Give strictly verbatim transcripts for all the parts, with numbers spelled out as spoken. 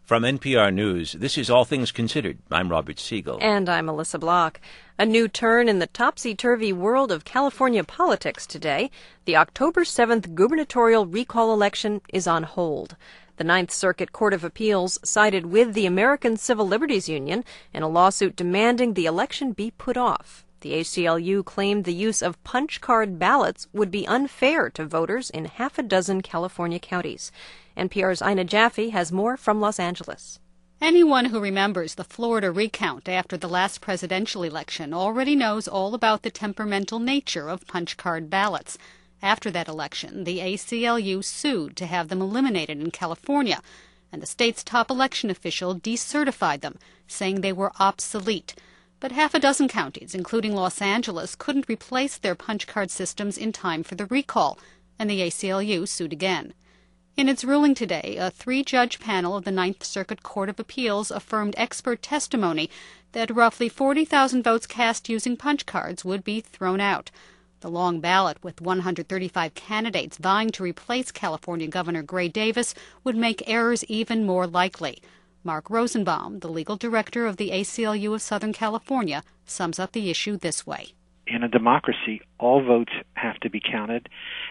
From N P R News, this is All Things Considered. I'm Robert Siegel. And I'm Melissa Block. A new turn in the topsy-turvy world of California politics today. The October seventh gubernatorial recall election is on hold. The Ninth Circuit Court of Appeals sided with the American Civil Liberties Union in a lawsuit demanding the election be put off. The A C L U claimed the use of punch card ballots would be unfair to voters in half a dozen California counties. N P R's Ina Jaffe has more from Los Angeles. Anyone who remembers the Florida recount after the last presidential election already knows all about the temperamental nature of punch card ballots. After that election, the A C L U sued to have them eliminated in California, and the state's top election official decertified them, saying they were obsolete. But half a dozen counties, including Los Angeles, couldn't replace their punch card systems in time for the recall, and the A C L U sued again. In its ruling today, a three-judge panel of the Ninth Circuit Court of Appeals affirmed expert testimony that roughly forty thousand votes cast using punch cards would be thrown out. The long ballot, with one hundred thirty-five candidates vying to replace California Governor Gray Davis, would make errors even more likely. Mark Rosenbaum, the legal director of the A C L U of Southern California, sums up the issue this way. In a democracy, all votes have to be counted,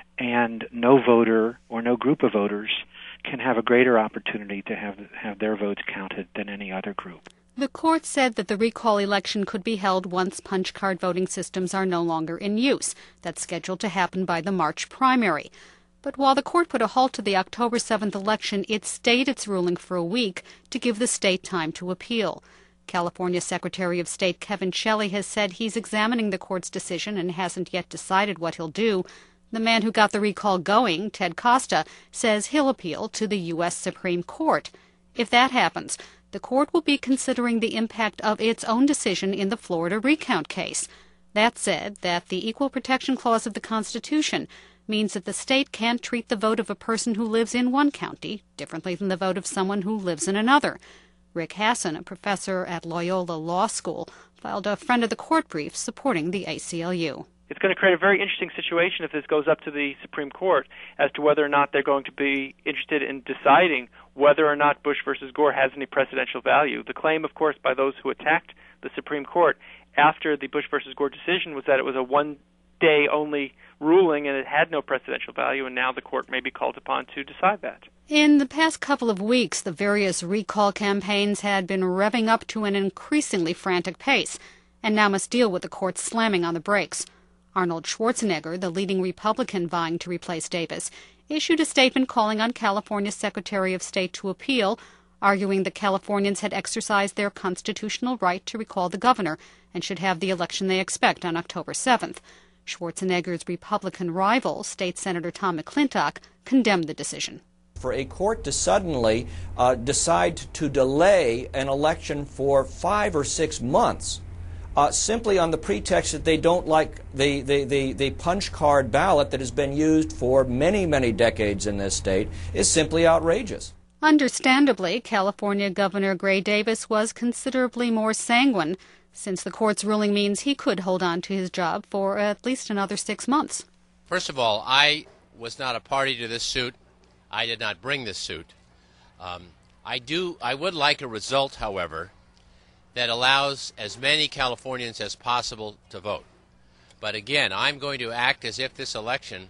and no voter or no group of voters can have a greater opportunity to have have their votes counted than any other group. The court said that the recall election could be held once punch card voting systems are no longer in use. That's scheduled to happen by the March primary. But while the court put a halt to the October seventh election, it stayed its ruling for a week to give the state time to appeal. California Secretary of State Kevin Shelley has said he's examining the court's decision and hasn't yet decided what he'll do. The man who got the recall going, Ted Costa, says he'll appeal to the U S Supreme Court. If that happens, the court will be considering the impact of its own decision in the Florida recount case. That said, that the Equal Protection Clause of the Constitution means that the state can't treat the vote of a person who lives in one county differently than the vote of someone who lives in another. Rick Hasson, a professor at Loyola Law School, filed a friend of the court brief supporting the A C L U. It's going to create a very interesting situation if this goes up to the Supreme Court as to whether or not they're going to be interested in deciding whether or not Bush versus Gore has any precedential value. The claim, of course, by those who attacked the Supreme Court after the Bush versus Gore decision was that it was a one-day only ruling and it had no precedential value, and now the court may be called upon to decide that. In the past couple of weeks, the various recall campaigns had been revving up to an increasingly frantic pace, and now must deal with the court slamming on the brakes. Arnold Schwarzenegger, the leading Republican vying to replace Davis, issued a statement calling on California's Secretary of State to appeal, arguing that Californians had exercised their constitutional right to recall the governor and should have the election they expect on October seventh. Schwarzenegger's Republican rival, State Senator Tom McClintock, condemned the decision. For a court to suddenly uh, decide to delay an election for five or six months uh, simply on the pretext that they don't like the, the, the, the punch card ballot that has been used for many, many decades in this state is simply outrageous. Understandably, California Governor Gray Davis was considerably more sanguine, since the court's ruling means he could hold on to his job for at least another six months. First of all, I was not a party to this suit. I did not bring this suit. Um, I do. I would like a result, however, that allows as many Californians as possible to vote. But again, I'm going to act as if this election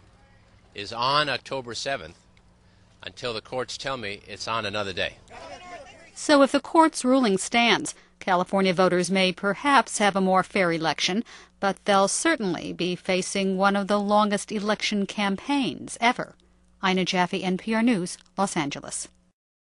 is on October seventh until the courts tell me it's on another day. So if the court's ruling stands, California voters may perhaps have a more fair election, but they'll certainly be facing one of the longest election campaigns ever. Ina Jaffe, N P R News, Los Angeles.